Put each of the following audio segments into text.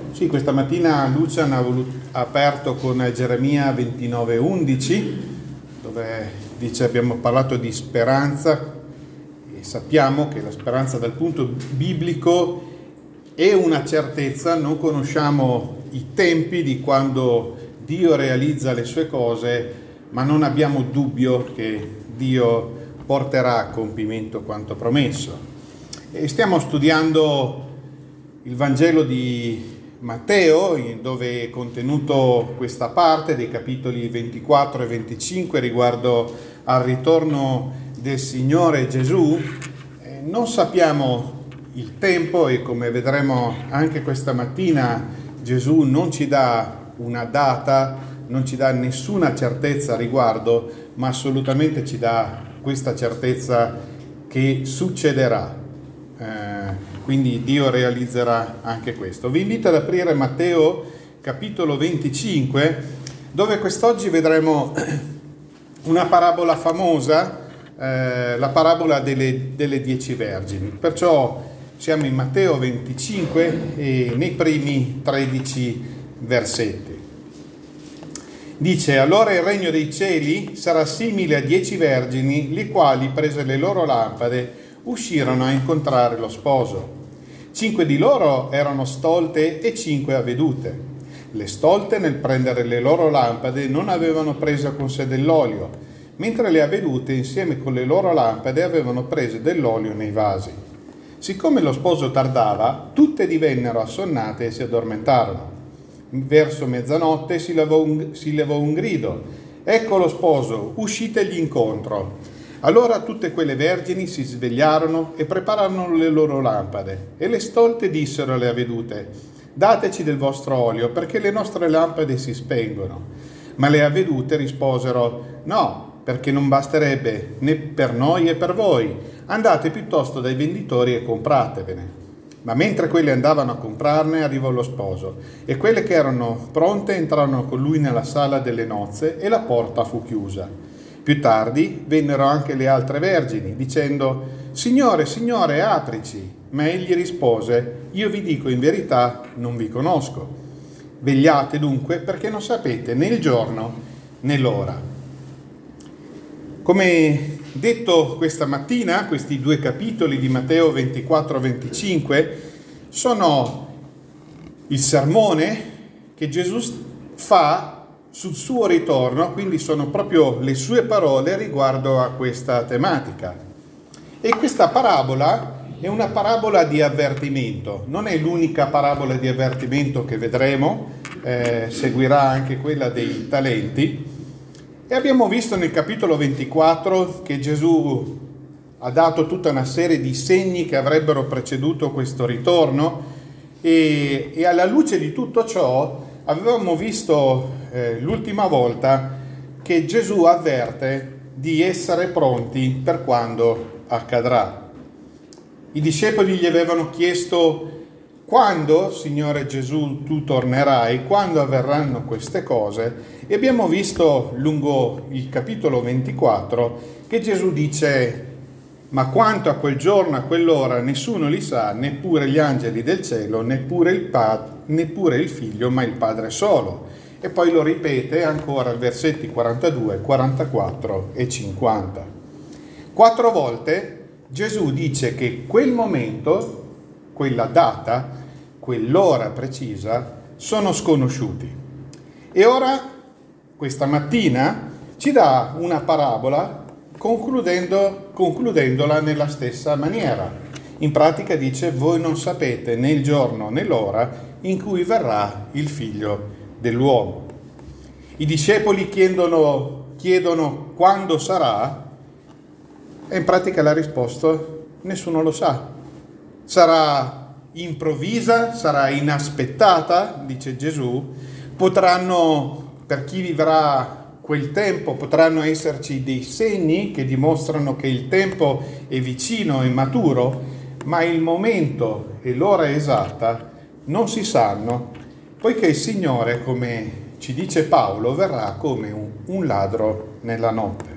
Sì, questa mattina Lucian ha aperto con Geremia 29:11, dove dice abbiamo parlato di speranza e sappiamo che la speranza dal punto biblico è una certezza, non conosciamo i tempi di quando Dio realizza le sue cose, ma non abbiamo dubbio che Dio porterà a compimento quanto promesso. E stiamo studiando il Vangelo di Matteo, dove è contenuto questa parte dei capitoli 24 e 25 riguardo al ritorno del Signore Gesù. Non sappiamo il tempo e, come vedremo anche questa mattina, Gesù non ci dà una data, non ci dà nessuna certezza a riguardo, ma assolutamente ci dà questa certezza che succederà. Quindi Dio realizzerà anche questo. Vi invito ad aprire Matteo capitolo 25, dove quest'oggi vedremo una parabola famosa, la parabola delle 10 vergini. Perciò siamo in Matteo 25 e nei primi 13 versetti. Dice: allora il regno dei cieli sarà simile a 10 vergini, le quali, prese le loro lampade, uscirono a incontrare lo sposo. 5 di loro erano stolte e 5 avvedute. Le stolte, nel prendere le loro lampade, non avevano preso con sé dell'olio, mentre le avvedute, insieme con le loro lampade, avevano preso dell'olio nei vasi. Siccome lo sposo tardava, tutte divennero assonnate e si addormentarono. Verso mezzanotte si levò un grido: ecco lo sposo, uscitegli incontro. Allora tutte quelle vergini si svegliarono e prepararono le loro lampade. E le stolte dissero alle avvedute: dateci del vostro olio, perché le nostre lampade si spengono. Ma le avvedute risposero: no, perché non basterebbe né per noi e per voi. Andate piuttosto dai venditori e compratevene. Ma mentre quelle andavano a comprarne, arrivò lo sposo, e quelle che erano pronte entrarono con lui nella sala delle nozze e la porta fu chiusa. Più tardi vennero anche le altre vergini, dicendo: Signore, Signore, aprici. Ma egli rispose: io vi dico in verità, non vi conosco. Vegliate dunque, perché non sapete né il giorno né l'ora. Come detto questa mattina, questi due capitoli di Matteo 24-25 sono il sermone che Gesù fa sul suo ritorno, quindi sono proprio le sue parole riguardo a questa tematica. E questa parabola è una parabola di avvertimento, non è l'unica parabola di avvertimento che vedremo, seguirà anche quella dei talenti. E abbiamo visto nel capitolo 24 che Gesù ha dato tutta una serie di segni che avrebbero preceduto questo ritorno e alla luce di tutto ciò avevamo visto l'ultima volta che Gesù avverte di essere pronti per quando accadrà. I discepoli gli avevano chiesto: quando, Signore Gesù, tu tornerai? Quando avverranno queste cose? E abbiamo visto lungo il capitolo 24 che Gesù dice: ma quanto a quel giorno, a quell'ora, nessuno li sa, neppure gli angeli del cielo, neppure il Figlio, ma il Padre solo. E poi lo ripete ancora al versetti 42, 44 e 50. 4 volte Gesù dice che quel momento, quella data, quell'ora precisa sono sconosciuti. E ora, questa mattina, ci dà una parabola concludendola nella stessa maniera. In pratica dice: voi non sapete né il giorno né l'ora in cui verrà il Figlio dell'uomo. I discepoli chiedono quando sarà, e in pratica la risposta: nessuno lo sa. Sarà improvvisa, sarà inaspettata, dice Gesù. Per chi vivrà quel tempo, potranno esserci dei segni che dimostrano che il tempo è vicino e maturo, ma il momento e l'ora esatta non si sanno, poiché il Signore, come ci dice Paolo, verrà come un ladro nella notte.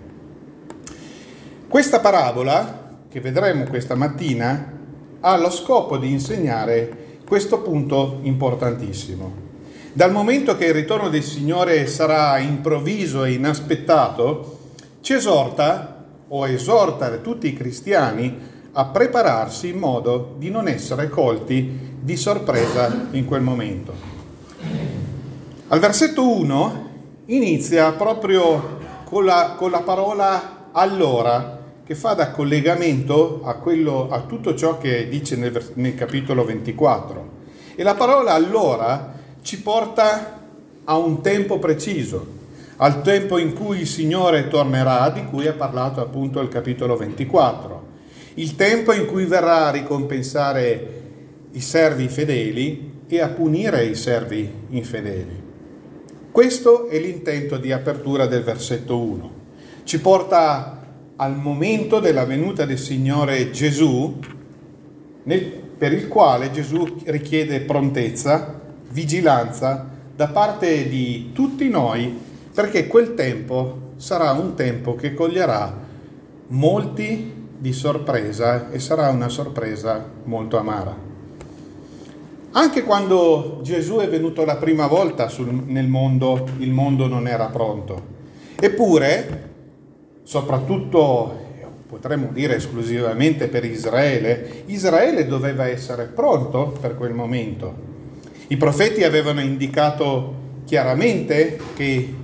Questa parabola, che vedremo questa mattina, ha lo scopo di insegnare questo punto importantissimo. Dal momento che il ritorno del Signore sarà improvviso e inaspettato, ci esorta o esorta tutti i cristiani a prepararsi in modo di non essere colti di sorpresa in quel momento. Al versetto 1 inizia proprio con la parola allora, che fa da collegamento a tutto ciò che dice nel capitolo 24. E la parola allora ci porta a un tempo preciso, al tempo in cui il Signore tornerà, di cui ha parlato appunto il capitolo 24. Il tempo in cui verrà a ricompensare i servi fedeli e a punire i servi infedeli. Questo è l'intento di apertura del versetto 1. Ci porta al momento della venuta del Signore Gesù, per il quale Gesù richiede prontezza, vigilanza da parte di tutti noi, perché quel tempo sarà un tempo che coglierà molti di sorpresa e sarà una sorpresa molto amara. Anche quando Gesù è venuto la prima volta nel mondo, il mondo non era pronto. Eppure, soprattutto, potremmo dire esclusivamente per Israele doveva essere pronto per quel momento. I profeti avevano indicato chiaramente che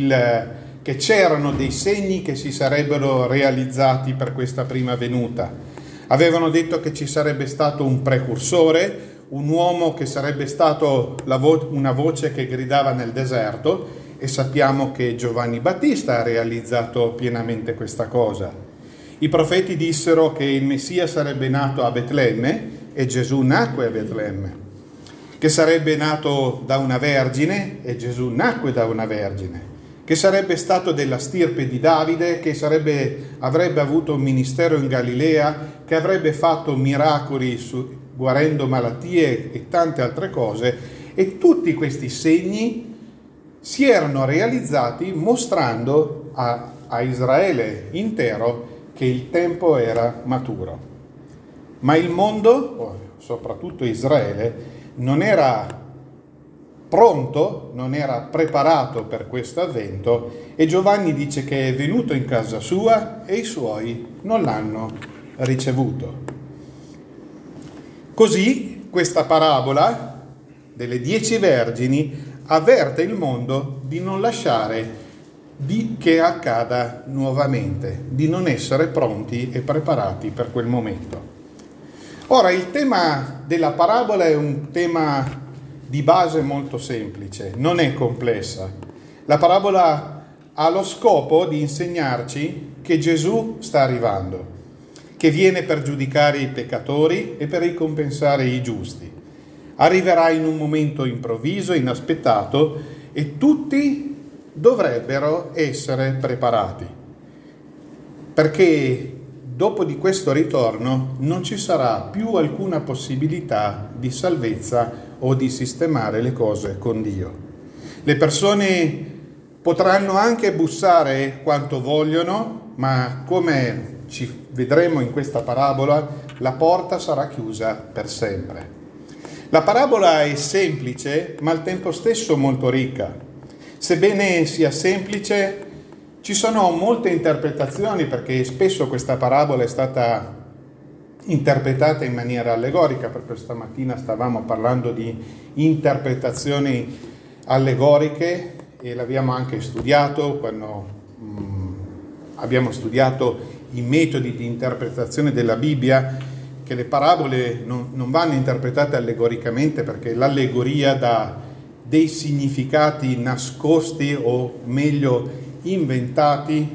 c'erano dei segni che si sarebbero realizzati per questa prima venuta. Avevano detto che ci sarebbe stato un precursore, un uomo che sarebbe stato una voce che gridava nel deserto, e sappiamo che Giovanni Battista ha realizzato pienamente questa cosa. I profeti dissero che il Messia sarebbe nato a Betlemme e Gesù nacque a Betlemme, che sarebbe nato da una vergine e Gesù nacque da una vergine, che sarebbe stato della stirpe di Davide, che avrebbe avuto un ministero in Galilea, che avrebbe fatto miracoli guarendo malattie e tante altre cose, e tutti questi segni si erano realizzati mostrando a Israele intero che il tempo era maturo. Ma il mondo, soprattutto Israele, non era pronto, non era preparato per questo avvento, e Giovanni dice che è venuto in casa sua e i suoi non l'hanno ricevuto. Così questa parabola delle 10 vergini avverte il mondo di non lasciare che accada nuovamente, di non essere pronti e preparati per quel momento. Ora, il tema della parabola è un tema di base molto semplice, non è complessa. La parabola ha lo scopo di insegnarci che Gesù sta arrivando, che viene per giudicare i peccatori e per ricompensare i giusti. Arriverà in un momento improvviso, inaspettato, e tutti dovrebbero essere preparati, perché dopo di questo ritorno non ci sarà più alcuna possibilità di salvezza o di sistemare le cose con Dio. Le persone potranno anche bussare quanto vogliono, ma come ci vedremo in questa parabola, la porta sarà chiusa per sempre. La parabola è semplice, ma al tempo stesso molto ricca. Sebbene sia semplice, ci sono molte interpretazioni, perché spesso questa parabola è stata interpretata in maniera allegorica. Per questa mattina stavamo parlando di interpretazioni allegoriche e l'abbiamo anche studiato quando abbiamo studiato i metodi di interpretazione della Bibbia, che le parabole non vanno interpretate allegoricamente, perché l'allegoria dà dei significati nascosti o meglio inventati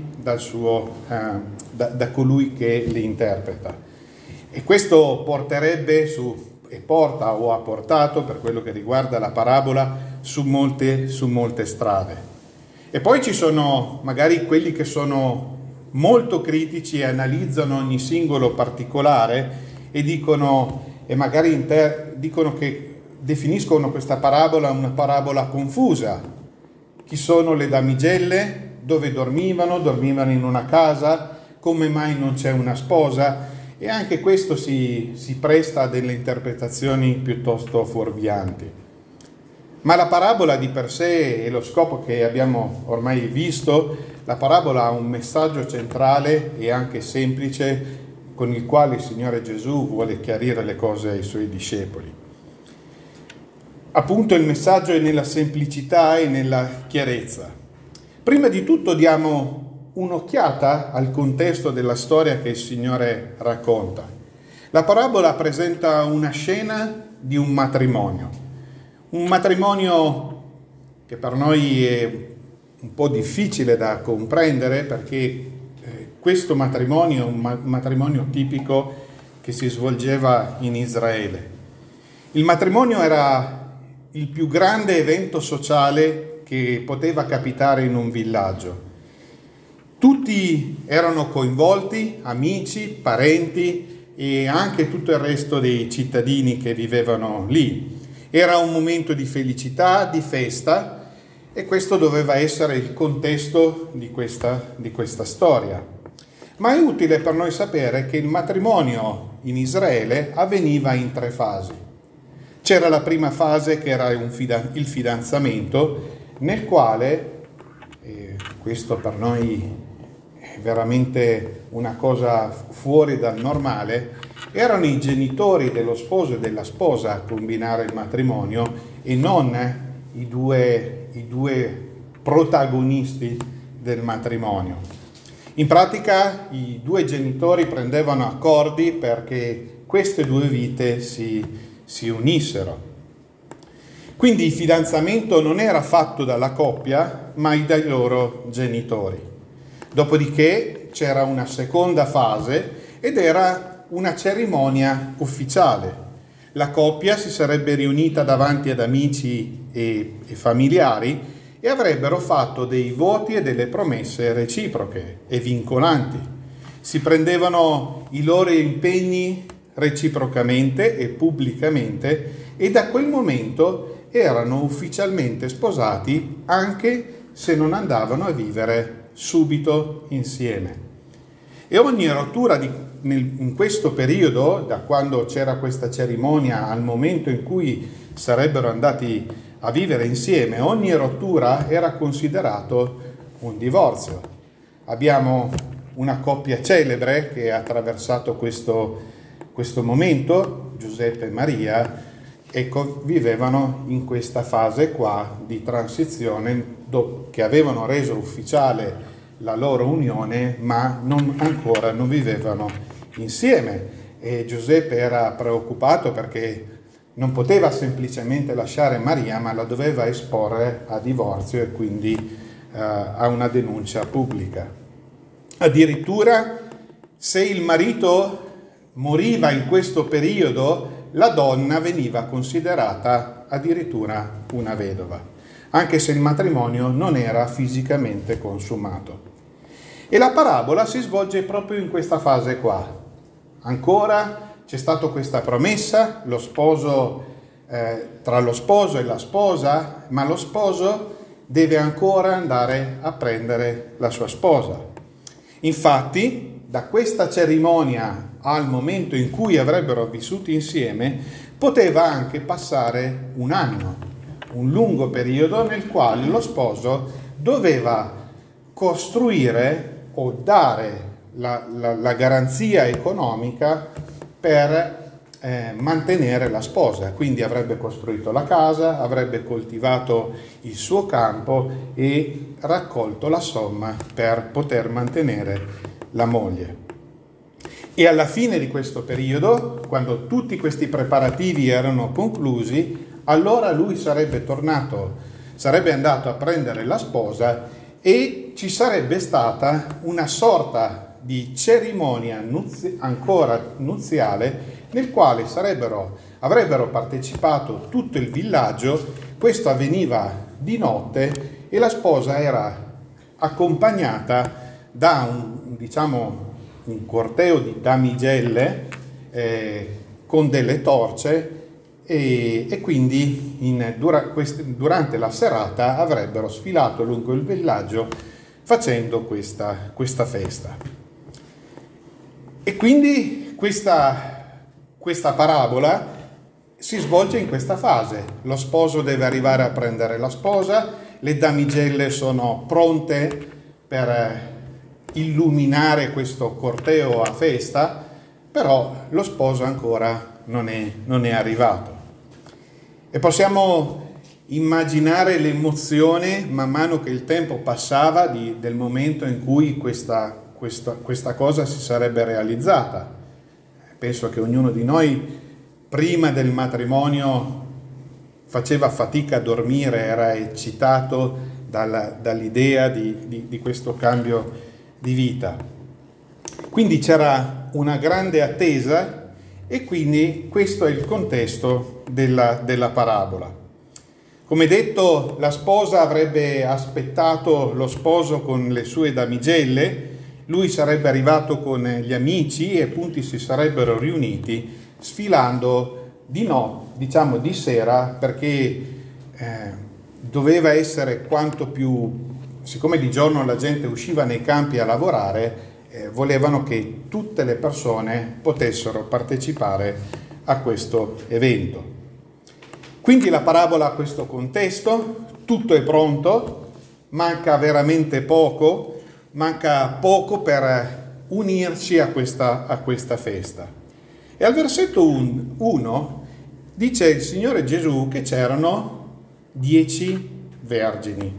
da colui che li interpreta. E questo porterebbe ha portato, per quello che riguarda la parabola, su molte strade. E poi ci sono magari quelli che sono molto critici e analizzano ogni singolo particolare e dicono che definiscono questa parabola una parabola confusa. Chi sono le damigelle? Dove dormivano? Dormivano in una casa? Come mai non c'è una sposa? e anche questo si presta a delle interpretazioni piuttosto fuorvianti. Ma la parabola di per sé e lo scopo che abbiamo ormai visto, la parabola ha un messaggio centrale e anche semplice con il quale il Signore Gesù vuole chiarire le cose ai Suoi discepoli. Appunto il messaggio è nella semplicità e nella chiarezza. Prima di tutto diamo un'occhiata al contesto della storia che il Signore racconta. La parabola presenta una scena di un matrimonio che per noi è un po' difficile da comprendere perché questo matrimonio è un matrimonio tipico che si svolgeva in Israele. Il matrimonio era il più grande evento sociale che poteva capitare in un villaggio. Tutti erano coinvolti, amici, parenti e anche tutto il resto dei cittadini che vivevano lì. Era un momento di felicità, di festa, e questo doveva essere il contesto di questa storia. Ma è utile per noi sapere che il matrimonio in Israele avveniva in 3 fasi. C'era la prima fase che era il fidanzamento, nel quale, questo per noi è veramente una cosa fuori dal normale, erano i genitori dello sposo e della sposa a combinare il matrimonio e non i due protagonisti del matrimonio. In pratica i 2 genitori prendevano accordi perché queste 2 vite si unissero. Quindi il fidanzamento non era fatto dalla coppia, ma dai loro genitori. Dopodiché c'era una seconda fase ed era una cerimonia ufficiale. La coppia si sarebbe riunita davanti ad amici e familiari e avrebbero fatto dei voti e delle promesse reciproche e vincolanti. Si prendevano i loro impegni reciprocamente e pubblicamente e da quel momento erano ufficialmente sposati anche se non andavano a vivere subito insieme. E ogni rottura in questo periodo, da quando c'era questa cerimonia al momento in cui sarebbero andati a vivere insieme, ogni rottura era considerato un divorzio. Abbiamo una coppia celebre che ha attraversato questo momento, Giuseppe e Maria, ecco, vivevano in questa fase qua di transizione che avevano reso ufficiale la loro unione, ma ancora non vivevano insieme. E Giuseppe era preoccupato perché non poteva semplicemente lasciare Maria, ma la doveva esporre a divorzio e quindi a una denuncia pubblica. Addirittura, se il marito moriva in questo periodo, la donna veniva considerata addirittura una vedova, anche se il matrimonio non era fisicamente consumato. E la parabola si svolge proprio in questa fase qua. Ancora c'è stata questa promessa, tra lo sposo e la sposa, ma lo sposo deve ancora andare a prendere la sua sposa. Infatti, da questa cerimonia al momento in cui avrebbero vissuto insieme, poteva anche passare un anno, un lungo periodo nel quale lo sposo doveva costruire o dare la garanzia economica per mantenere la sposa. Quindi avrebbe costruito la casa, avrebbe coltivato il suo campo e raccolto la somma per poter mantenere la moglie. E alla fine di questo periodo, quando tutti questi preparativi erano conclusi, allora lui sarebbe andato a prendere la sposa e ci sarebbe stata una sorta di cerimonia ancora nuziale nel quale avrebbero partecipato tutto il villaggio. Questo avveniva di notte e la sposa era accompagnata da un corteo di damigelle con delle torce e quindi durante la serata avrebbero sfilato lungo il villaggio facendo questa festa. E quindi questa parabola si svolge in questa fase. Lo sposo deve arrivare a prendere la sposa, le damigelle sono pronte per illuminare questo corteo a festa, però lo sposo ancora non è arrivato. E possiamo immaginare l'emozione man mano che il tempo passava del momento in cui questa cosa si sarebbe realizzata. Penso che ognuno di noi prima del matrimonio faceva fatica a dormire, era eccitato dall'idea di questo cambio di vita. Quindi c'era una grande attesa e quindi questo è il contesto della parabola. Come detto, la sposa avrebbe aspettato lo sposo con le sue damigelle, lui sarebbe arrivato con gli amici e appunto si sarebbero riuniti sfilando di sera, perché doveva essere quanto più, siccome di giorno la gente usciva nei campi a lavorare, volevano che tutte le persone potessero partecipare a questo evento. Quindi la parabola ha questo contesto, tutto è pronto, manca veramente poco, per unirci a questa festa. E al versetto 1 dice il Signore Gesù che c'erano 10 vergini.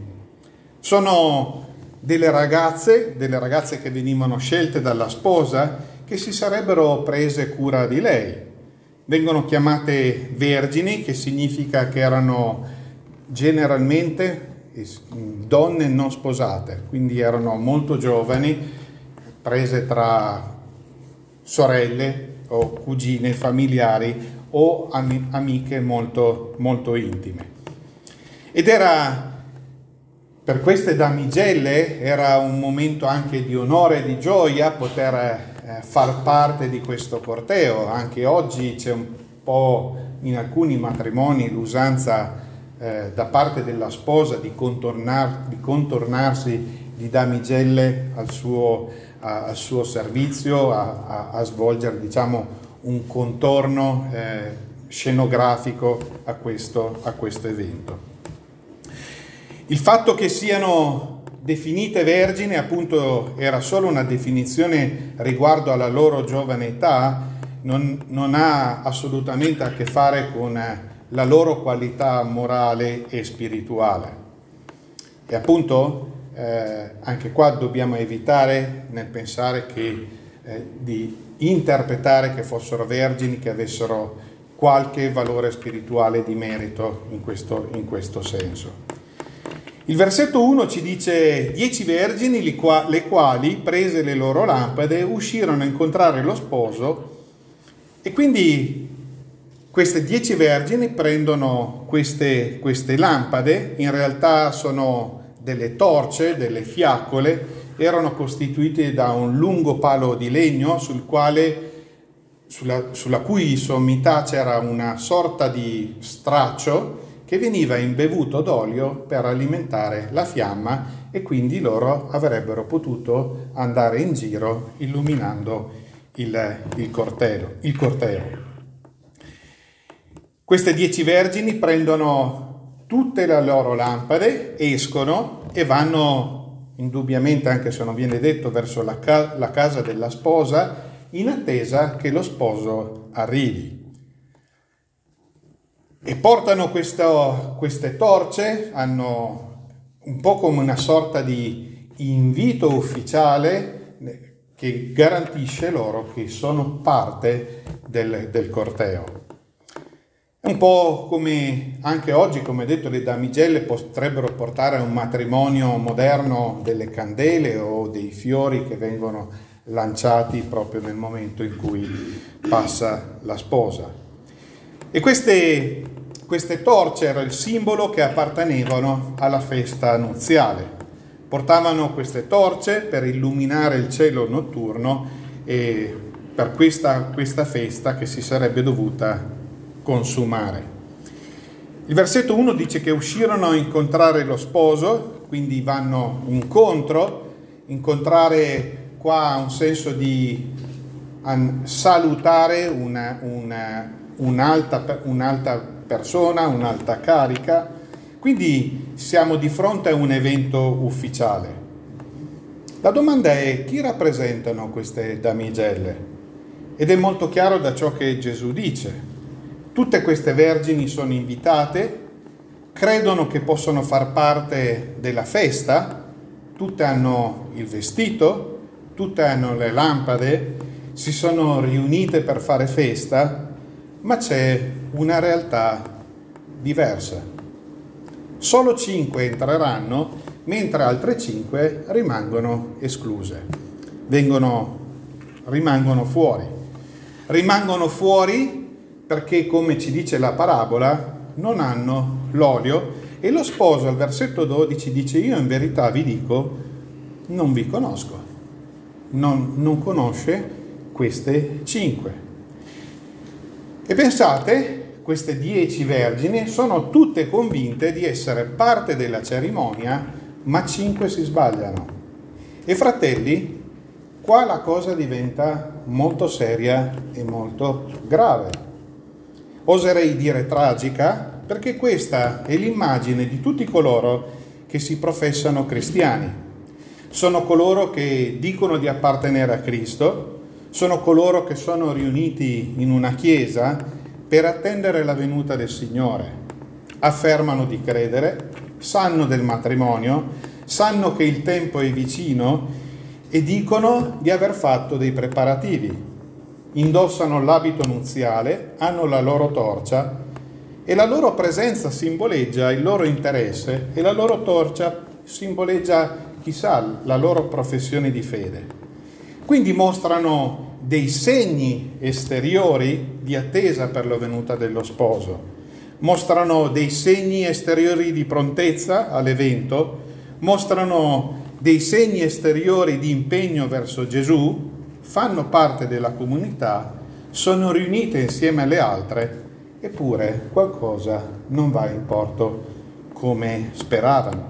Sono delle ragazze che venivano scelte dalla sposa, che si sarebbero prese cura di lei. Vengono chiamate vergini, che significa che erano generalmente donne non sposate, quindi erano molto giovani, prese tra sorelle o cugine, familiari o amiche molto, molto intime. Ed era, per queste damigelle, era un momento anche di onore e di gioia poter far parte di questo corteo. Anche oggi c'è un po' in alcuni matrimoni l'usanza da parte della sposa di contornarsi di damigelle al suo servizio, a svolgere un contorno scenografico a questo evento. Il fatto che siano definite vergini appunto era solo una definizione riguardo alla loro giovane età, non ha assolutamente a che fare con la loro qualità morale e spirituale. E appunto anche qua dobbiamo evitare nel pensare di interpretare che fossero vergini, che avessero qualche valore spirituale di merito in questo senso. Il versetto 1 ci dice: 10 vergini, le quali, prese le loro lampade, uscirono a incontrare lo sposo. E quindi queste 10 vergini prendono queste lampade, in realtà sono delle torce, delle fiaccole, erano costituite da un lungo palo di legno sulla cui sommità c'era una sorta di straccio che veniva imbevuto d'olio per alimentare la fiamma, e quindi loro avrebbero potuto andare in giro illuminando il corteo. Queste 10 vergini prendono tutte le loro lampade, escono e vanno indubbiamente, anche se non viene detto, verso la casa della sposa, in attesa che lo sposo arrivi. E portano queste torce, hanno un po' come una sorta di invito ufficiale che garantisce loro che sono parte del corteo. È un po' come anche oggi, come detto, le damigelle potrebbero portare a un matrimonio moderno delle candele o dei fiori che vengono lanciati proprio nel momento in cui passa la sposa. E queste torce era il simbolo che appartenevano alla festa nuziale. Portavano queste torce per illuminare il cielo notturno e per questa festa che si sarebbe dovuta consumare. Il versetto 1 dice che uscirono a incontrare lo sposo, quindi vanno incontrare qua ha un senso di salutare un'alta persona, un'alta carica. Quindi siamo di fronte a un evento ufficiale. La domanda è: chi rappresentano queste damigelle? Ed è molto chiaro da ciò che Gesù dice. Tutte queste vergini sono invitate, credono che possono far parte della festa, tutte hanno il vestito, tutte hanno le lampade, si sono riunite per fare festa, ma c'è una realtà diversa. Solo 5 entreranno, mentre altre 5 rimangono escluse, rimangono fuori. Rimangono fuori perché, come ci dice la parabola, non hanno l'olio, e lo sposo al versetto 12 dice: io in verità vi dico, non vi conosco. Non conosce queste 5. E pensate, queste 10 vergini sono tutte convinte di essere parte della cerimonia, ma 5 si sbagliano. E fratelli, qua la cosa diventa molto seria e molto grave. Oserei dire tragica, perché questa è l'immagine di tutti coloro che si professano cristiani. Sono coloro che dicono di appartenere a Cristo, sono coloro che sono riuniti in una chiesa per attendere la venuta del Signore. Affermano di credere, sanno del matrimonio, sanno che il tempo è vicino e dicono di aver fatto dei preparativi. Indossano l'abito nuziale, hanno la loro torcia e la loro presenza simboleggia il loro interesse e la loro torcia simboleggia, chissà, la loro professione di fede. Quindi mostrano dei segni esteriori di attesa per la venuta dello sposo, mostrano dei segni esteriori di prontezza all'evento, mostrano dei segni esteriori di impegno verso Gesù, fanno parte della comunità, sono riunite insieme alle altre, eppure qualcosa non va in porto come speravano.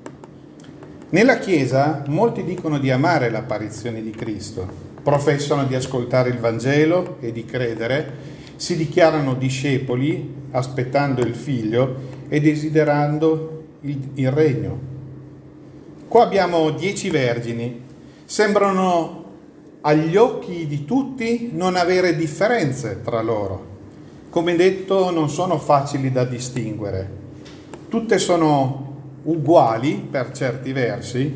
Nella Chiesa molti dicono di amare l'apparizione di Cristo, professano di ascoltare il Vangelo e di credere, si dichiarano discepoli aspettando il Figlio e desiderando il regno. Qua abbiamo 10 vergini, sembrano agli occhi di tutti non avere differenze tra loro. Come detto, non sono facili da distinguere. Tutte sono uguali per certi versi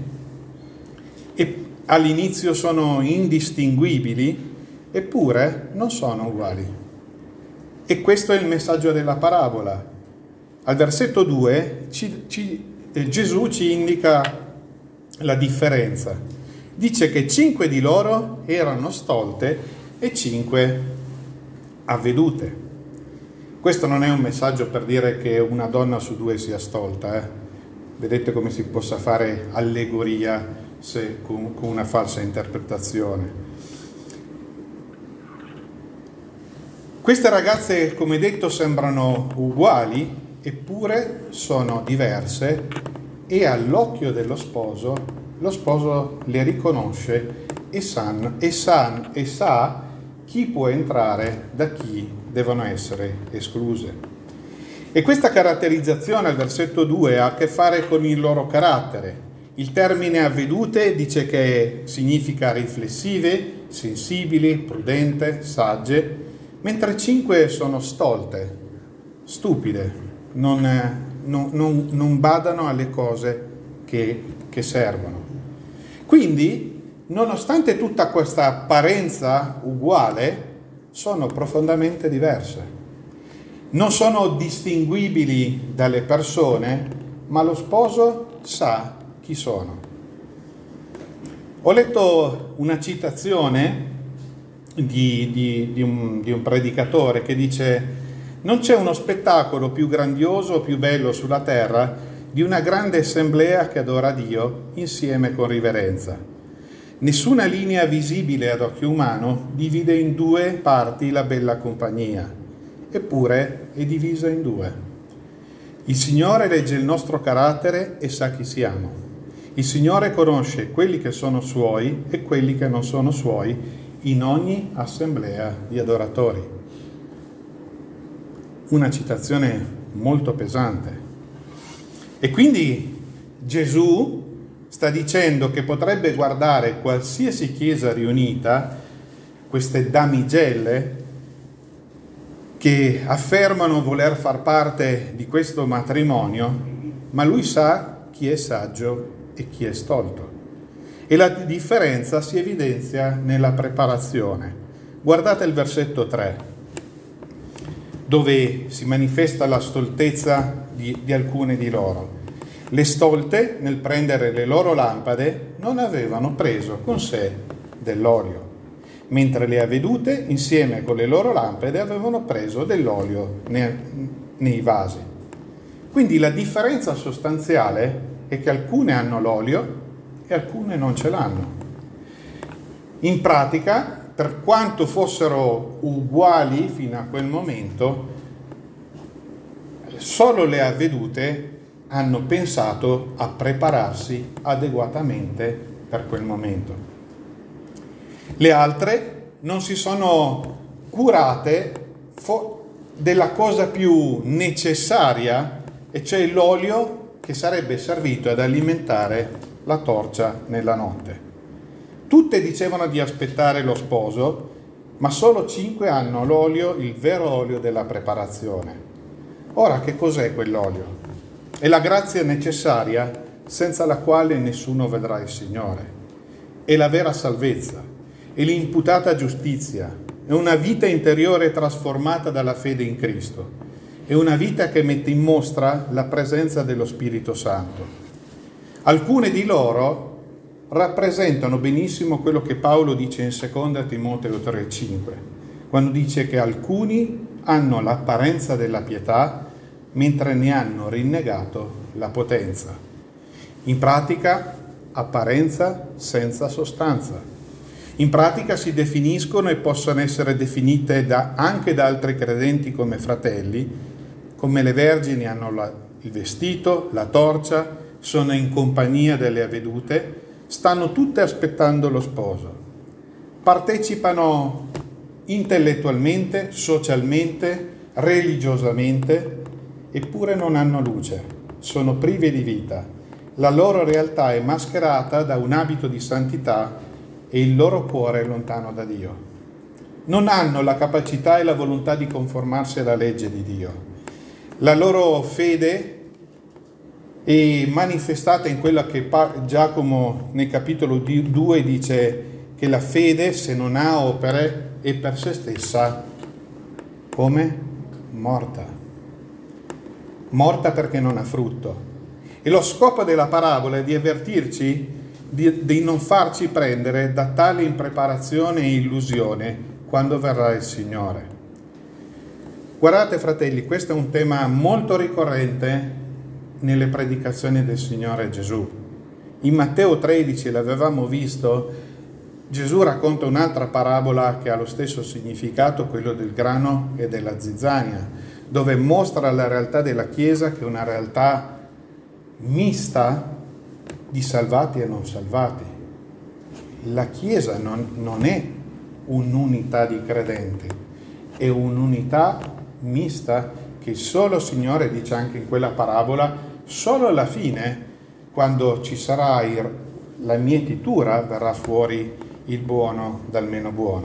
e all'inizio sono indistinguibili, eppure non sono uguali. E questo è il messaggio della parabola. Al versetto 2 Gesù ci indica la differenza. Dice che 5 di loro erano stolte e 5 avvedute. Questo non è un messaggio per dire che una donna su 2 sia stolta. Vedete come si possa fare allegoria con una falsa interpretazione. Queste ragazze, come detto, sembrano uguali, eppure sono diverse, e all'occhio dello sposo, lo sposo le riconosce e sa chi può entrare da chi devono essere escluse. E questa caratterizzazione al versetto 2 ha a che fare con il loro carattere. Il termine avvedute dice che significa riflessive, sensibili, prudente, sagge, mentre 5 sono stolte, stupide, non badano alle cose che servono. Quindi, nonostante tutta questa apparenza uguale, sono profondamente diverse. Non sono distinguibili dalle persone, ma lo sposo sa chi sono. Ho letto una citazione di un predicatore che dice: non c'è uno spettacolo più grandioso o più bello sulla terra di una grande assemblea che adora Dio insieme con riverenza. Nessuna linea visibile ad occhio umano divide in 2 parti la bella compagnia, eppure è divisa in 2. Il Signore legge il nostro carattere e sa chi siamo. Il Signore conosce quelli che sono Suoi e quelli che non sono Suoi in ogni assemblea di adoratori. Una citazione molto pesante. E quindi Gesù sta dicendo che potrebbe guardare qualsiasi chiesa riunita, queste damigelle che affermano voler far parte di questo matrimonio, ma lui sa chi è saggio e chi è stolto. E la differenza si evidenzia nella preparazione. Guardate il versetto 3, dove si manifesta la stoltezza di alcune di loro. Le stolte, nel prendere le loro lampade, non avevano preso con sé dell'olio, mentre le avvedute, insieme con le loro lampade, avevano preso dell'olio nei vasi. Quindi la differenza sostanziale è che alcune hanno l'olio e alcune non ce l'hanno. In pratica, per quanto fossero uguali fino a quel momento, solo le avvedute hanno pensato a prepararsi adeguatamente per quel momento. Le altre non si sono curate della cosa più necessaria, e cioè l'olio che sarebbe servito ad alimentare la torcia nella notte. Tutte dicevano di aspettare lo sposo, ma solo 5 hanno l'olio, il vero olio della preparazione. Ora, che cos'è quell'olio? È la grazia necessaria senza la quale nessuno vedrà il Signore. È la vera salvezza, è l'imputata giustizia, è una vita interiore trasformata dalla fede in Cristo, è una vita che mette in mostra la presenza dello Spirito Santo. Alcune di loro rappresentano benissimo quello che Paolo dice in 2 Timoteo 3,5, quando dice che alcuni hanno l'apparenza della pietà, mentre ne hanno rinnegato la potenza. In pratica, apparenza senza sostanza. In pratica si definiscono e possono essere definite anche da altri credenti come fratelli, come le vergini hanno il vestito, la torcia, sono in compagnia delle avvedute, stanno tutte aspettando lo sposo. Partecipano intellettualmente, socialmente, religiosamente, eppure non hanno luce, sono prive di vita. La loro realtà è mascherata da un abito di santità e il loro cuore è lontano da Dio. Non hanno la capacità e la volontà di conformarsi alla legge di Dio. La loro fede è manifestata in quella che Giacomo nel capitolo 2 dice che la fede, se non ha opere, è per se stessa come morta. Morta perché non ha frutto. E lo scopo della parabola è di avvertirci di non farci prendere da tale impreparazione e illusione quando verrà il Signore. Guardate, fratelli, questo è un tema molto ricorrente nelle predicazioni del Signore Gesù. In Matteo 13, l'avevamo visto, Gesù racconta un'altra parabola che ha lo stesso significato, quello del grano e della zizzania, dove mostra la realtà della Chiesa, che è una realtà mista di salvati e non salvati. La Chiesa non è un'unità di credenti, è un'unità mista che solo il Signore dice anche in quella parabola, solo alla fine, quando ci sarà la mietitura, verrà fuori il buono dal meno buono.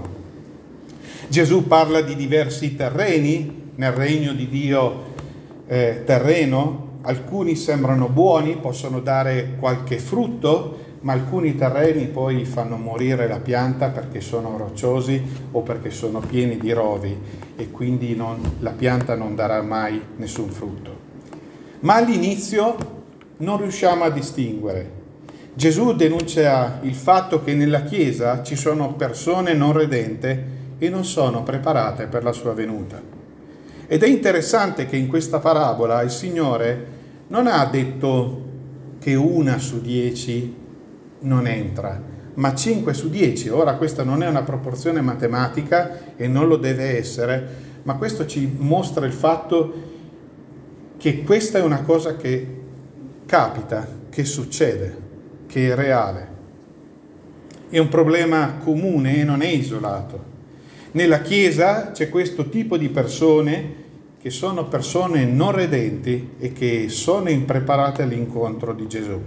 Gesù parla di diversi terreni nel regno di Dio terreno. Alcuni sembrano buoni, possono dare qualche frutto, ma alcuni terreni poi fanno morire la pianta perché sono rocciosi o perché sono pieni di rovi e quindi la pianta non darà mai nessun frutto. Ma all'inizio non riusciamo a distinguere. Gesù denuncia il fatto che nella Chiesa ci sono persone non redente e non sono preparate per la sua venuta. Ed è interessante che in questa parabola il Signore non ha detto che 1 su 10 non entra, ma 5 su 10. Ora questa non è una proporzione matematica e non lo deve essere, ma questo ci mostra il fatto che questa è una cosa che capita, che succede, che è reale. È un problema comune e non è isolato. Nella Chiesa c'è questo tipo di persone che sono persone non redenti e che sono impreparate all'incontro di Gesù.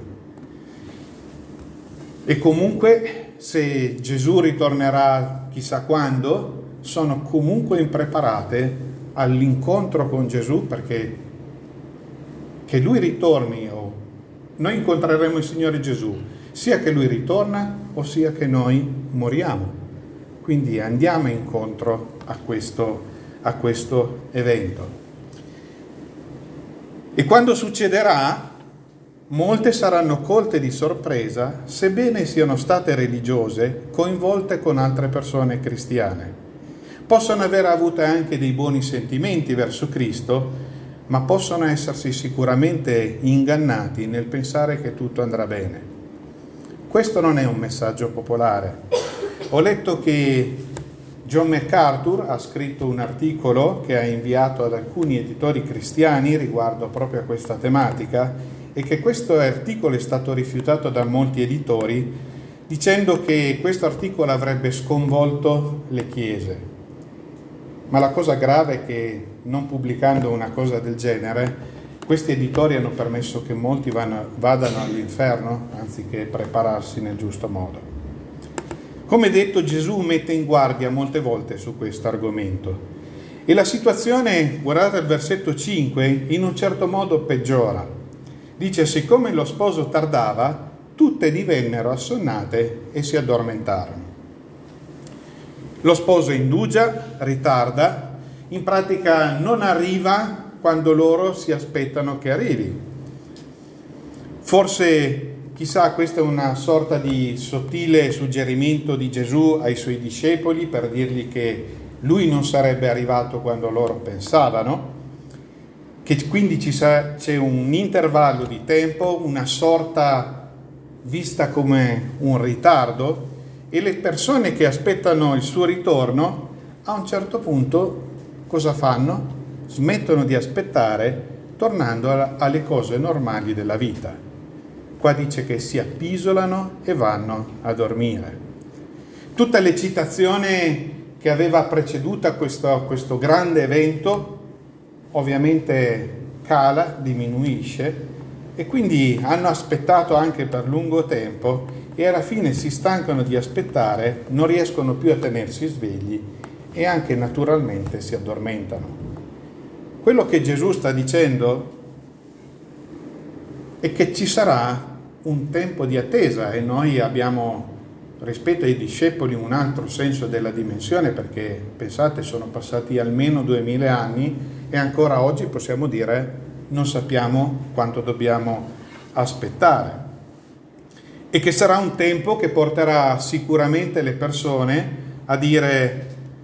E comunque, se Gesù ritornerà chissà quando, sono comunque impreparate all'incontro con Gesù, perché che Lui ritorni o noi incontreremo il Signore Gesù, sia che Lui ritorna o sia che noi moriamo. Quindi andiamo incontro a questo evento. E quando succederà, molte saranno colte di sorpresa, sebbene siano state religiose, coinvolte con altre persone cristiane. Possono aver avuto anche dei buoni sentimenti verso Cristo, ma possono essersi sicuramente ingannati nel pensare che tutto andrà bene. Questo non è un messaggio popolare. Ho letto che John MacArthur ha scritto un articolo che ha inviato ad alcuni editori cristiani riguardo proprio a questa tematica, e che questo articolo è stato rifiutato da molti editori dicendo che questo articolo avrebbe sconvolto le chiese. Ma la cosa grave è che, non pubblicando una cosa del genere, questi editori hanno permesso che molti vadano all'inferno anziché prepararsi nel giusto modo. Come detto, Gesù mette in guardia molte volte su questo argomento. E la situazione, guardate il versetto 5, in un certo modo peggiora. Dice: siccome lo sposo tardava, tutte divennero assonnate e si addormentarono. Lo sposo indugia, ritarda, in pratica non arriva quando loro si aspettano che arrivi. Forse, chissà, questa è una sorta di sottile suggerimento di Gesù ai suoi discepoli per dirgli che lui non sarebbe arrivato quando loro pensavano, che quindi c'è un intervallo di tempo, una sorta vista come un ritardo, e le persone che aspettano il suo ritorno a un certo punto cosa fanno? Smettono di aspettare, tornando alle cose normali della vita. Qua dice che si appisolano e vanno a dormire. Tutta l'eccitazione che aveva preceduto questo grande evento ovviamente cala, diminuisce, e quindi hanno aspettato anche per lungo tempo e alla fine si stancano di aspettare, non riescono più a tenersi svegli e anche naturalmente si addormentano. Quello che Gesù sta dicendo è che ci sarà un tempo di attesa, e noi abbiamo, rispetto ai discepoli, un altro senso della dimensione, perché pensate, sono passati almeno 2000 anni e ancora oggi possiamo dire non sappiamo quanto dobbiamo aspettare, e che sarà un tempo che porterà sicuramente le persone a dire: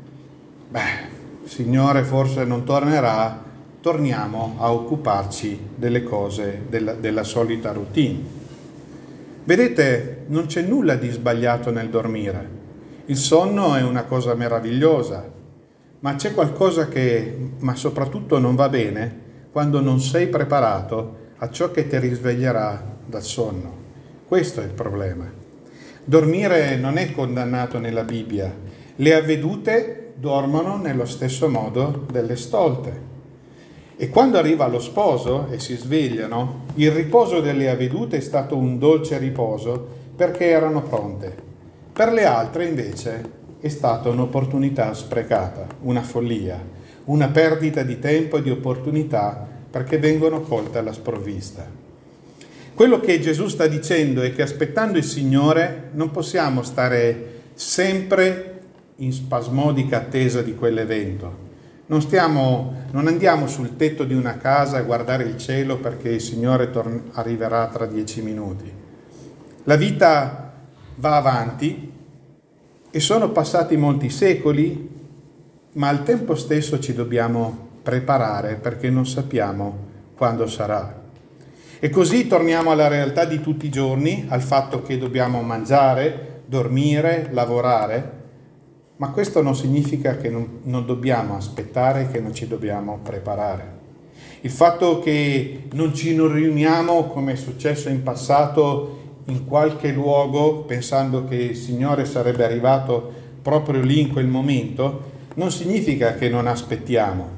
Signore forse non tornerà, torniamo a occuparci delle cose della solita routine. Vedete, non c'è nulla di sbagliato nel dormire. Il sonno è una cosa meravigliosa, ma c'è qualcosa ma soprattutto non va bene quando non sei preparato a ciò che ti risveglierà dal sonno. Questo è il problema. Dormire non è condannato nella Bibbia. Le avvedute dormono nello stesso modo delle stolte. E quando arriva lo sposo e si svegliano, il riposo delle avvedute è stato un dolce riposo perché erano pronte. Per le altre invece è stata un'opportunità sprecata, una follia, una perdita di tempo e di opportunità perché vengono colte alla sprovvista. Quello che Gesù sta dicendo è che aspettando il Signore non possiamo stare sempre in spasmodica attesa di quell'evento. Non andiamo sul tetto di una casa a guardare il cielo perché il Signore arriverà tra 10 minuti. La vita va avanti e sono passati molti secoli, ma al tempo stesso ci dobbiamo preparare perché non sappiamo quando sarà. E così torniamo alla realtà di tutti i giorni, al fatto che dobbiamo mangiare, dormire, lavorare, ma questo non significa che non dobbiamo aspettare, che non ci dobbiamo preparare. Il fatto che non ci riuniamo, come è successo in passato, in qualche luogo pensando che il Signore sarebbe arrivato proprio lì in quel momento, non significa che non aspettiamo.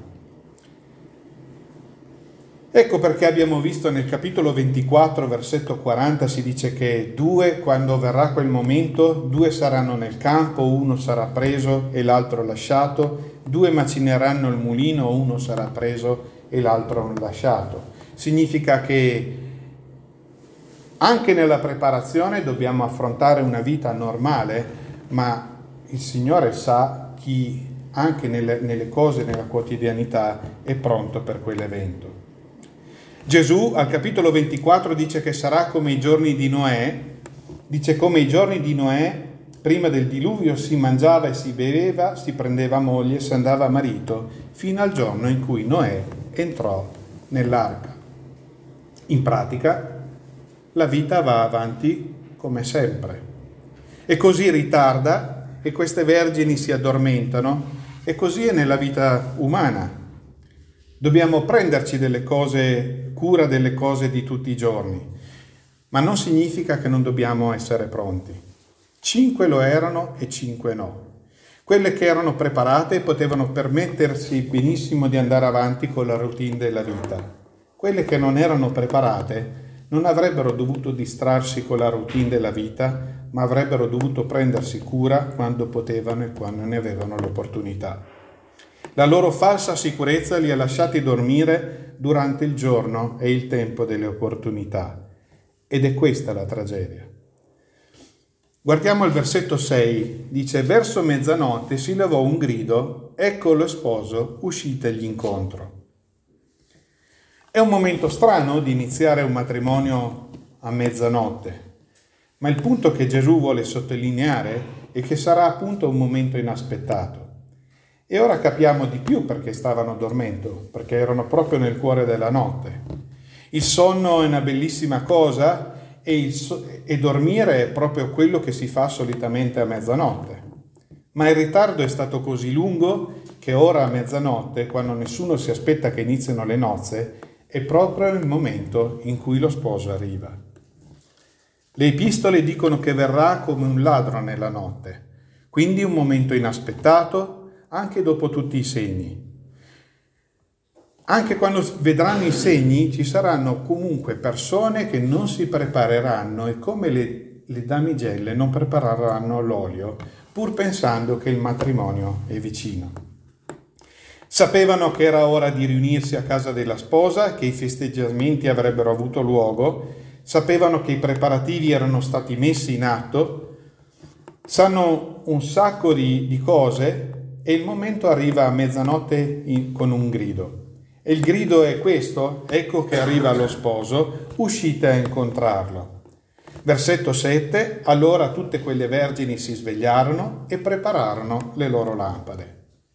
Ecco perché abbiamo visto nel capitolo 24, versetto 40, si dice che quando verrà quel momento, 2 saranno nel campo, uno sarà preso e l'altro lasciato, 2 macineranno il mulino, uno sarà preso e l'altro lasciato. Significa che anche nella preparazione dobbiamo affrontare una vita normale, ma il Signore sa chi anche nelle cose, nella quotidianità, è pronto per quell'evento. Gesù al capitolo 24 dice che sarà come i giorni di Noè, dice come i giorni di Noè, prima del diluvio si mangiava e si beveva, si prendeva moglie, si andava a marito, fino al giorno in cui Noè entrò nell'arca. In pratica, la vita va avanti come sempre. E così ritarda e queste vergini si addormentano, e così è nella vita umana. Dobbiamo prenderci cura delle cose di tutti i giorni, ma non significa che non dobbiamo essere pronti. 5 lo erano e 5 no. Quelle che erano preparate potevano permettersi benissimo di andare avanti con la routine della vita. Quelle che non erano preparate non avrebbero dovuto distrarsi con la routine della vita, ma avrebbero dovuto prendersi cura quando potevano e quando ne avevano l'opportunità. La loro falsa sicurezza li ha lasciati dormire durante il giorno e il tempo delle opportunità. Ed è questa la tragedia. Guardiamo il versetto 6, dice: verso mezzanotte si levò un grido, ecco lo sposo, uscitegli incontro. È un momento strano di iniziare un matrimonio a mezzanotte, ma il punto che Gesù vuole sottolineare è che sarà appunto un momento inaspettato. E ora capiamo di più perché stavano dormendo, perché erano proprio nel cuore della notte. Il sonno è una bellissima cosa e dormire è proprio quello che si fa solitamente a mezzanotte. Ma il ritardo è stato così lungo che ora a mezzanotte, quando nessuno si aspetta che inizino le nozze, è proprio il momento in cui lo sposo arriva. Le epistole dicono che verrà come un ladro nella notte, quindi un momento inaspettato, anche dopo tutti i segni. Anche quando vedranno i segni ci saranno comunque persone che non si prepareranno e come le damigelle non prepareranno l'olio, pur pensando che il matrimonio è vicino. Sapevano che era ora di riunirsi a casa della sposa, che i festeggiamenti avrebbero avuto luogo, sapevano che i preparativi erano stati messi in atto, sanno un sacco di cose. E il momento arriva a mezzanotte con un grido. E il grido è questo: ecco che arriva lo sposo, uscite a incontrarlo. Versetto 7, allora tutte quelle vergini si svegliarono e prepararono le loro lampade.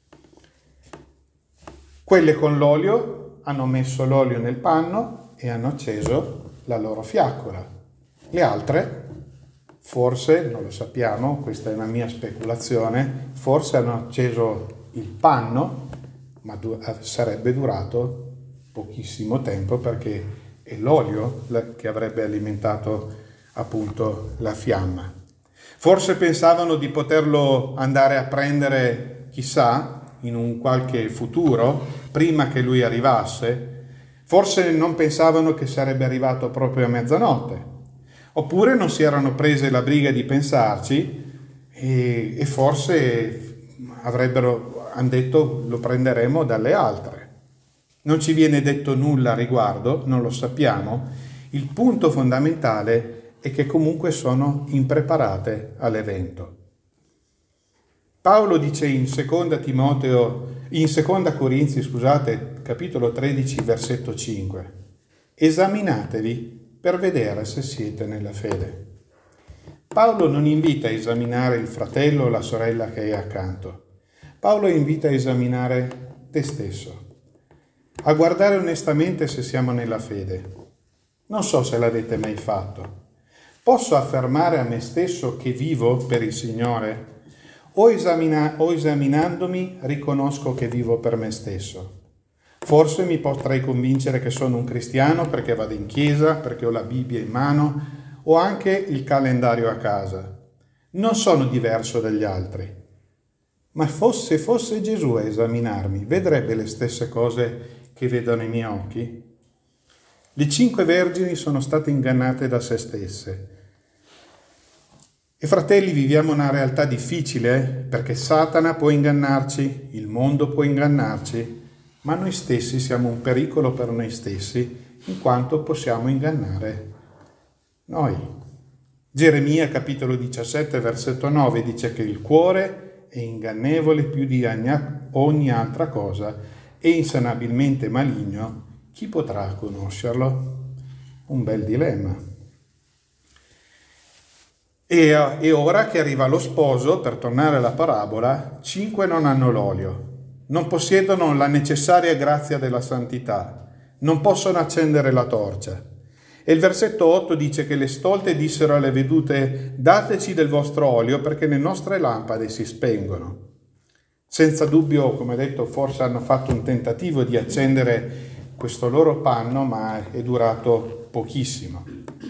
Quelle con l'olio hanno messo l'olio nel panno e hanno acceso la loro fiaccola. Le altre, forse, non lo sappiamo, questa è una mia speculazione, forse hanno acceso il panno, ma sarebbe durato pochissimo tempo perché è l'olio che avrebbe alimentato appunto la fiamma. Forse pensavano di poterlo andare a prendere, chissà, in un qualche futuro, prima che lui arrivasse. Forse non pensavano che sarebbe arrivato proprio a mezzanotte. Oppure non si erano prese la briga di pensarci e forse hanno detto lo prenderemo dalle altre. Non ci viene detto nulla a riguardo, non lo sappiamo. Il punto fondamentale è che comunque sono impreparate all'evento. Paolo dice in seconda Corinzi, capitolo 13, versetto 5, esaminatevi per vedere se siete nella fede. Paolo non invita a esaminare il fratello o la sorella che è accanto. Paolo invita a esaminare te stesso, a guardare onestamente se siamo nella fede. Non so se l'avete mai fatto. Posso affermare a me stesso che vivo per il Signore? O esaminandomi riconosco che vivo per me stesso? Forse mi potrei convincere che sono un cristiano perché vado in chiesa, perché ho la Bibbia in mano, Ho anche il calendario a casa. Non sono diverso dagli altri. Ma se fosse Gesù a esaminarmi, vedrebbe le stesse cose che vedono i miei occhi? Le 5 vergini sono state ingannate da se stesse. E fratelli, viviamo una realtà difficile perché Satana può ingannarci, il mondo può ingannarci, ma noi stessi siamo un pericolo per noi stessi in quanto possiamo ingannare noi. Geremia capitolo 17 versetto 9 dice che il cuore è ingannevole più di ogni altra cosa e insanabilmente maligno, chi potrà conoscerlo? Un bel dilemma. E ora che arriva lo sposo, per tornare alla parabola, 5 non hanno l'olio, non possiedono la necessaria grazia della santità, non possono accendere la torcia. E il versetto 8 dice che le stolte dissero alle vedute: dateci del vostro olio perché le nostre lampade si spengono. Senza dubbio, come detto, forse hanno fatto un tentativo di accendere questo loro panno, ma è durato pochissimo.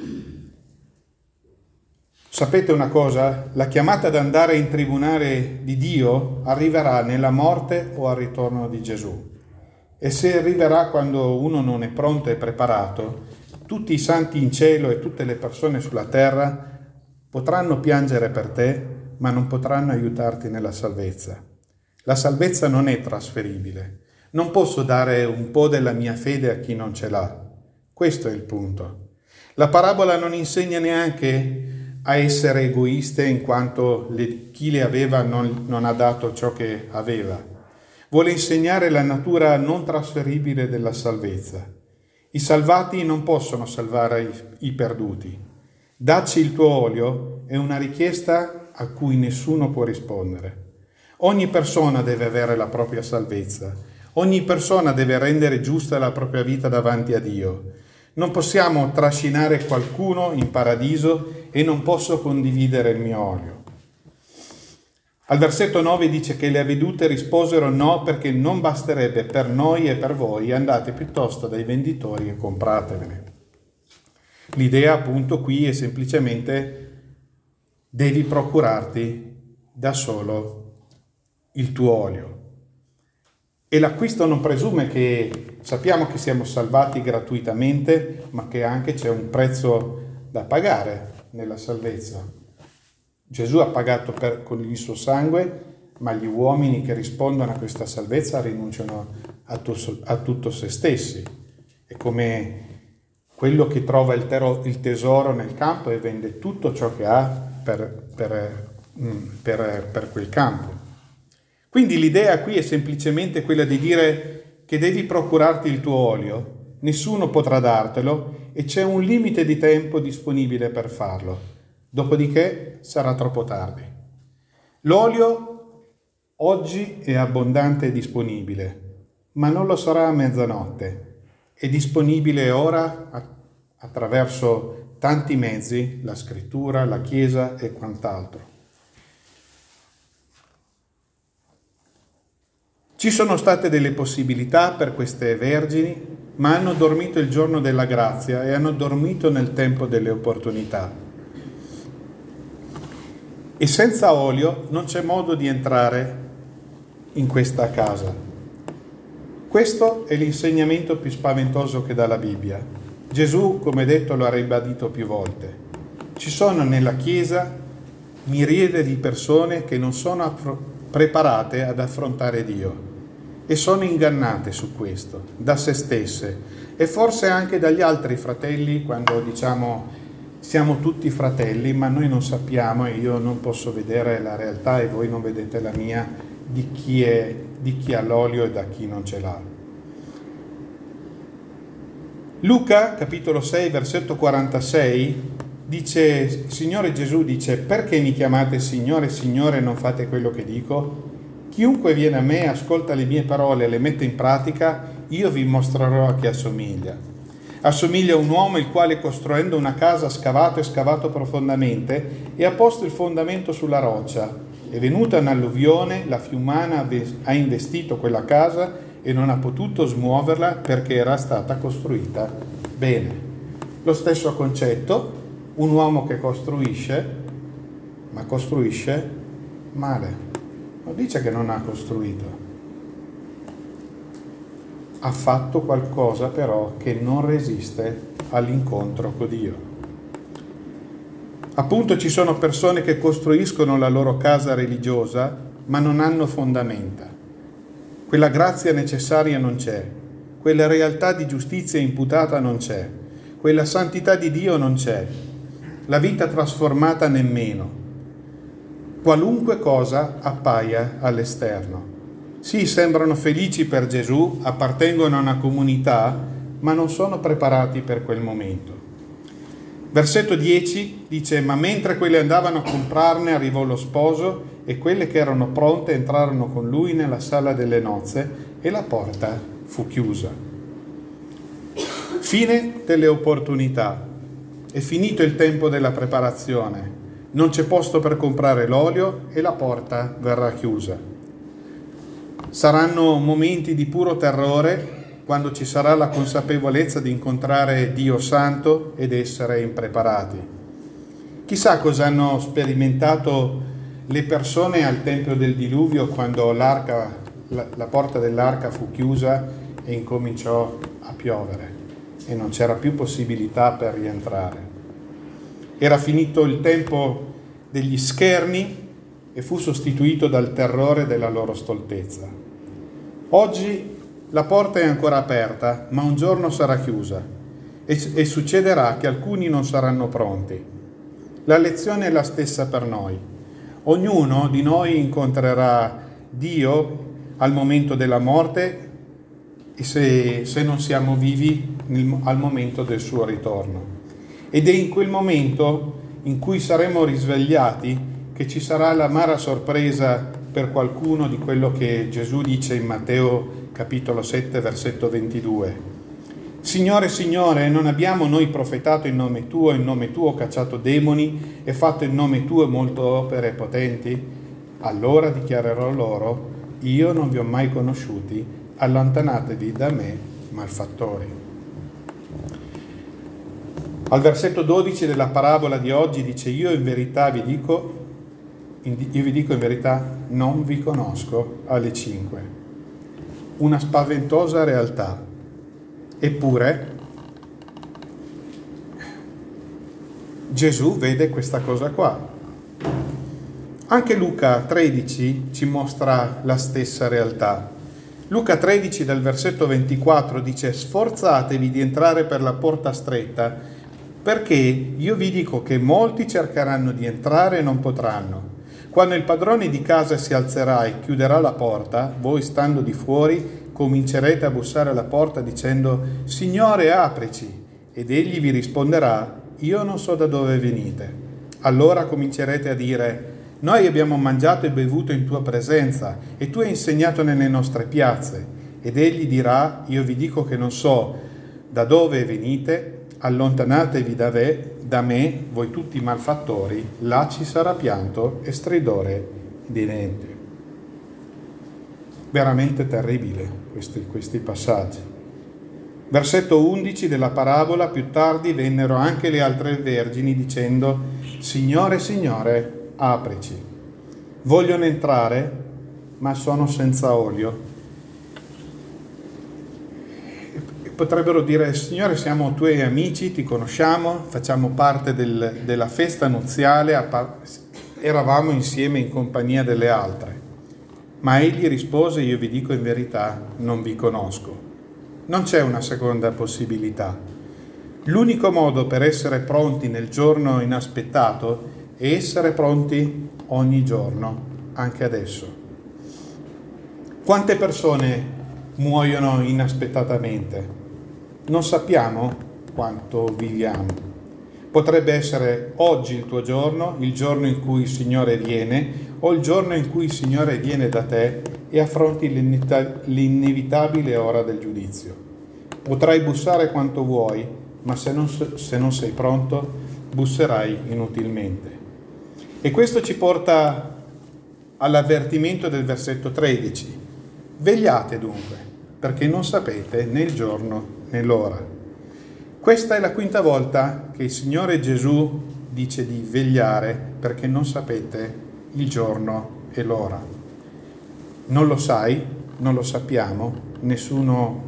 Sapete una cosa? La chiamata ad andare in tribunale di Dio arriverà nella morte o al ritorno di Gesù. E se arriverà quando uno non è pronto e preparato, tutti i santi in cielo e tutte le persone sulla terra potranno piangere per te, ma non potranno aiutarti nella salvezza. La salvezza non è trasferibile. Non posso dare un po' della mia fede a chi non ce l'ha. Questo è il punto. La parabola non insegna neanche a essere egoiste in quanto chi le aveva non ha dato ciò che aveva. Vuole insegnare la natura non trasferibile della salvezza. I salvati non possono salvare i perduti. Dacci il tuo olio è una richiesta a cui nessuno può rispondere. Ogni persona deve avere la propria salvezza. Ogni persona deve rendere giusta la propria vita davanti a Dio. Non possiamo trascinare qualcuno in paradiso e non posso condividere il mio olio. Al versetto 9 dice che le vedute risposero no perché non basterebbe per noi e per voi, andate piuttosto dai venditori e compratevene. L'idea appunto qui è semplicemente devi procurarti da solo il tuo olio. E l'acquisto non presume che sappiamo che siamo salvati gratuitamente, ma che anche c'è un prezzo da pagare nella salvezza. Gesù ha pagato con il suo sangue, ma gli uomini che rispondono a questa salvezza rinunciano a tutto se stessi. È come quello che trova il tesoro nel campo e vende tutto ciò che ha per quel campo. Quindi l'idea qui è semplicemente quella di dire che devi procurarti il tuo olio, nessuno potrà dartelo e c'è un limite di tempo disponibile per farlo, dopodiché sarà troppo tardi. L'olio oggi è abbondante e disponibile, ma non lo sarà a mezzanotte. È disponibile ora attraverso tanti mezzi, la scrittura, la Chiesa e quant'altro. Ci sono state delle possibilità per queste vergini, ma hanno dormito il giorno della grazia e hanno dormito nel tempo delle opportunità. E senza olio non c'è modo di entrare in questa casa. Questo è l'insegnamento più spaventoso che dà la Bibbia. Gesù, come detto, lo ha ribadito più volte. Ci sono nella Chiesa miriadi di persone che non sono preparate ad affrontare Dio. E sono ingannate su questo, da se stesse e forse anche dagli altri fratelli, quando diciamo siamo tutti fratelli, ma noi non sappiamo e io non posso vedere la realtà e voi non vedete la mia di chi ha l'olio e da chi non ce l'ha. Luca, capitolo 6, versetto 46, dice, Signore Gesù dice: perché mi chiamate Signore, Signore e non fate quello che dico? Chiunque viene a me, ascolta le mie parole e le mette in pratica, io vi mostrerò a chi assomiglia. Assomiglia a un uomo il quale, costruendo una casa, ha scavato profondamente e ha posto il fondamento sulla roccia. È venuta un'alluvione, la fiumana ha investito quella casa e non ha potuto smuoverla perché era stata costruita bene. Lo stesso concetto, un uomo che costruisce, ma costruisce male. Non dice che non ha costruito. Ha fatto qualcosa però che non resiste all'incontro con Dio. Appunto ci sono persone che costruiscono la loro casa religiosa ma non hanno fondamenta. Quella grazia necessaria non c'è, quella realtà di giustizia imputata non c'è, quella santità di Dio non c'è, la vita trasformata nemmeno. Qualunque cosa appaia all'esterno. Sì, sembrano felici per Gesù, appartengono a una comunità, ma non sono preparati per quel momento. Versetto 10 dice: ma mentre quelli andavano a comprarne arrivò lo sposo e quelle che erano pronte entrarono con lui nella sala delle nozze e la porta fu chiusa. Fine delle opportunità. È finito il tempo della preparazione. Non c'è posto per comprare l'olio e la porta verrà chiusa. Saranno momenti di puro terrore quando ci sarà la consapevolezza di incontrare Dio Santo ed essere impreparati. Chissà cosa hanno sperimentato le persone al Tempio del Diluvio quando la porta dell'arca fu chiusa e incominciò a piovere e non c'era più possibilità per rientrare. Era finito il tempo degli scherni e fu sostituito dal terrore della loro stoltezza. Oggi la porta è ancora aperta, ma un giorno sarà chiusa e succederà che alcuni non saranno pronti. La lezione è la stessa per noi. Ognuno di noi incontrerà Dio al momento della morte e se non siamo vivi al momento del suo ritorno. Ed è in quel momento in cui saremo risvegliati che ci sarà l'amara sorpresa per qualcuno di quello che Gesù dice in Matteo capitolo 7, versetto 22. Signore, Signore, non abbiamo noi profetato in nome tuo cacciato demoni e fatto in nome tuo molte opere potenti? Allora dichiarerò loro: io non vi ho mai conosciuti, allontanatevi da me, malfattori. Al versetto 12 della parabola di oggi dice: io vi dico in verità, non vi conosco alle 5. Una spaventosa realtà. Eppure Gesù vede questa cosa qua. Anche Luca 13 ci mostra la stessa realtà. Luca 13 dal versetto 24 dice: sforzatevi di entrare per la porta stretta, perché io vi dico che molti cercheranno di entrare e non potranno. Quando il padrone di casa si alzerà e chiuderà la porta, voi stando di fuori comincerete a bussare alla porta dicendo: Signore, aprici, ed egli vi risponderà: io non so da dove venite. Allora comincerete a dire: noi abbiamo mangiato e bevuto in tua presenza e tu hai insegnato nelle nostre piazze. Ed egli dirà: io vi dico che non so da dove venite, allontanatevi da me, voi tutti malfattori, là ci sarà pianto e stridore di denti. Veramente terribile questi passaggi. Versetto 11 della parabola: più tardi vennero anche le altre vergini dicendo: Signore, Signore, aprici. Vogliono entrare, ma sono senza olio. Potrebbero dire: Signore, siamo tuoi amici, ti conosciamo, facciamo parte della festa nuziale, eravamo insieme in compagnia delle altre. Ma egli rispose: io vi dico in verità, non vi conosco. Non c'è una seconda possibilità. L'unico modo per essere pronti nel giorno inaspettato è essere pronti ogni giorno, anche adesso. Quante persone muoiono inaspettatamente? Non sappiamo quanto viviamo. Potrebbe essere oggi il tuo giorno, il giorno in cui il Signore viene, o il giorno in cui il Signore viene da te e affronti l'inevitabile ora del giudizio. Potrai bussare quanto vuoi, ma se non sei pronto, busserai inutilmente. E questo ci porta all'avvertimento del versetto 13. Vegliate dunque, perché non sapete né il giorno né l'ora. Questa è la quinta volta che il Signore Gesù dice di vegliare perché non sapete il giorno e l'ora. Non lo sai, non lo sappiamo, nessuno,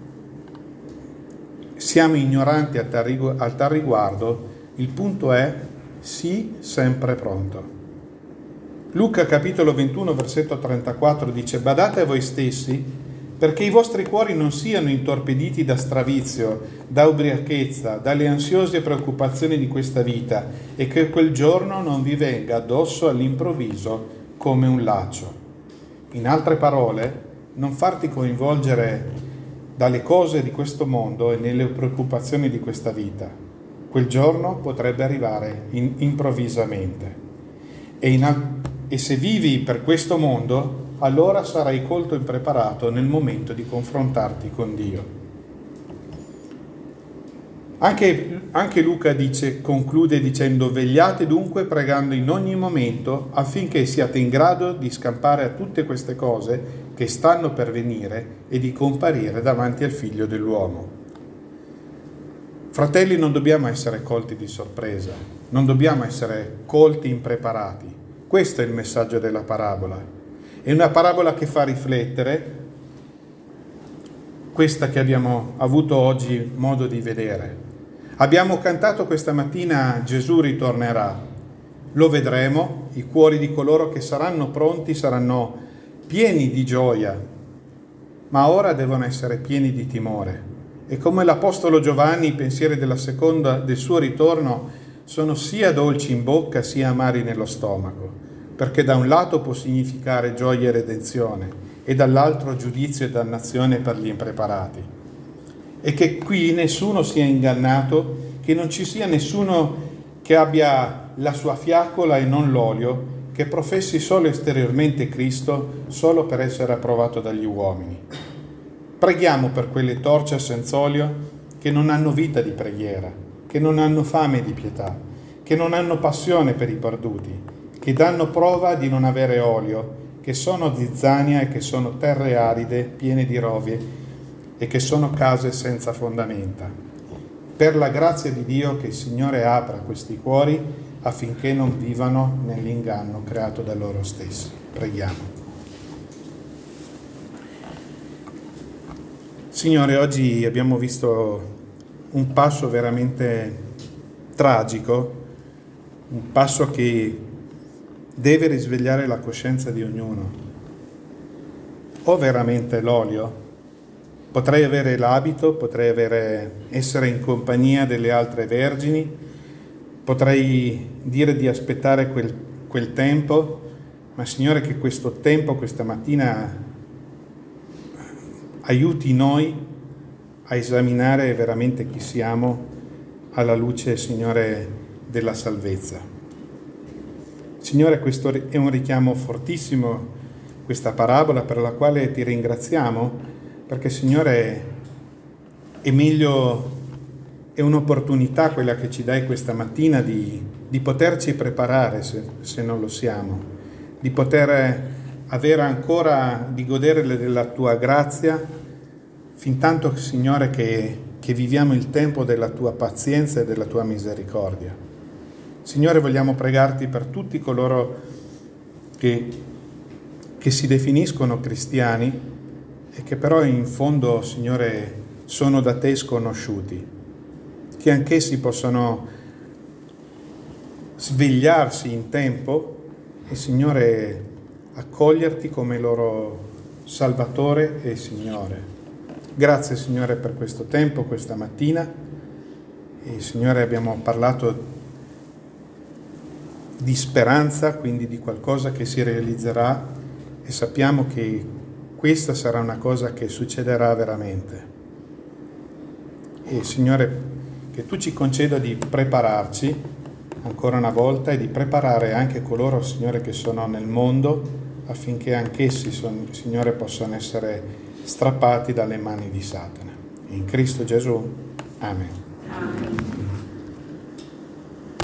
siamo ignoranti a tal riguardo, il punto è sii sempre pronto. Luca capitolo 21 versetto 34 dice: badate a voi stessi perché i vostri cuori non siano intorpiditi da stravizio, da ubriachezza, dalle ansiose preoccupazioni di questa vita, e che quel giorno non vi venga addosso all'improvviso come un laccio. In altre parole, non farti coinvolgere dalle cose di questo mondo e nelle preoccupazioni di questa vita. Quel giorno potrebbe arrivare improvvisamente. E se vivi per questo mondo, allora sarai colto e impreparato nel momento di confrontarti con Dio. Anche Luca conclude dicendo: vegliate dunque pregando in ogni momento affinché siate in grado di scampare a tutte queste cose che stanno per venire e di comparire davanti al Figlio dell'uomo. Fratelli, non dobbiamo essere colti di sorpresa, non dobbiamo essere colti impreparati. Questo è il messaggio della parabola. È una parabola che fa riflettere, questa che abbiamo avuto oggi modo di vedere. Abbiamo cantato questa mattina Gesù ritornerà. Lo vedremo, i cuori di coloro che saranno pronti saranno pieni di gioia, ma ora devono essere pieni di timore. E come l'Apostolo Giovanni, i pensieri del suo ritorno sono sia dolci in bocca sia amari nello stomaco, perché da un lato può significare gioia e redenzione e dall'altro giudizio e dannazione per gli impreparati. E che qui nessuno sia ingannato, che non ci sia nessuno che abbia la sua fiaccola e non l'olio, che professi solo esteriormente Cristo solo per essere approvato dagli uomini. Preghiamo per quelle torce senza olio che non hanno vita di preghiera, che non hanno fame di pietà, che non hanno passione per i perduti, che danno prova di non avere olio, che sono zizzania e che sono terre aride, piene di rovie, e che sono case senza fondamenta. Per la grazia di Dio che il Signore apra questi cuori affinché non vivano nell'inganno creato da loro stessi. Preghiamo. Signore, oggi abbiamo visto un passo veramente tragico, un passo che deve risvegliare la coscienza di ognuno. Ho veramente l'olio? Potrei avere l'abito, potrei essere in compagnia delle altre vergini, potrei dire di aspettare quel tempo, ma Signore, che questo tempo, questa mattina, aiuti noi a esaminare veramente chi siamo alla luce, Signore, della salvezza. Signore, questo è un richiamo fortissimo, questa parabola, per la quale ti ringraziamo, perché, Signore, è meglio, è un'opportunità quella che ci dai questa mattina di poterci preparare se non lo siamo, di poter avere ancora, di godere della tua grazia, fin tanto, Signore, che viviamo il tempo della tua pazienza e della tua misericordia. Signore, vogliamo pregarti per tutti coloro che si definiscono cristiani e che però in fondo, Signore, sono da te sconosciuti, che anch'essi possano svegliarsi in tempo e, Signore, accoglierti come loro Salvatore e Signore. Grazie, Signore, per questo tempo, questa mattina. E, Signore, abbiamo parlato di speranza, quindi di qualcosa che si realizzerà, e sappiamo che questa sarà una cosa che succederà veramente. E, Signore, che tu ci conceda di prepararci ancora una volta e di preparare anche coloro, Signore, che sono nel mondo, affinché anch'essi, Signore, possano essere strappati dalle mani di Satana. In Cristo Gesù. Amen.